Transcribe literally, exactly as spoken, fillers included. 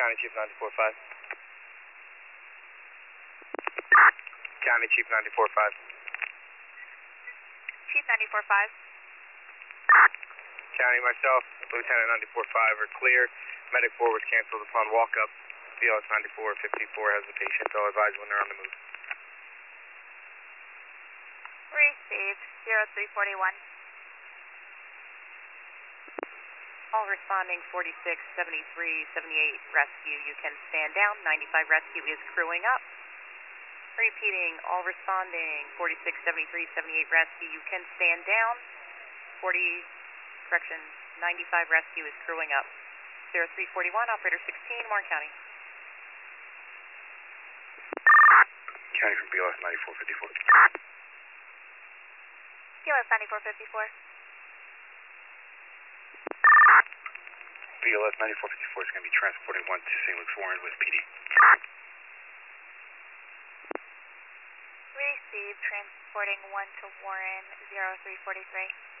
County Chief ninety-four five. County Chief ninety-four five. Chief ninety-four five. County, myself, Lieutenant ninety-four five are clear. Medic four was canceled upon walk-up. B L S ninety-four fifty-four has the patient. I'll advise when they're on the move. Received. zero three forty-one. All responding forty-six seventy-three seventy-eight rescue, you can stand down. ninety-five rescue is crewing up. Repeating, all responding forty-six seventy-three seventy-eight rescue, you can stand down. forty, correction, ninety-five rescue is crewing up. zero three forty-one, operator sixteen, Warren County. County from B L S ninety-four fifty-four. B L S ninety-four fifty-four. B L S ninety-four fifty-four is going to be transporting one to Saint Luke's Warren with P D. Received. Transporting one to Warren, zero three forty-three.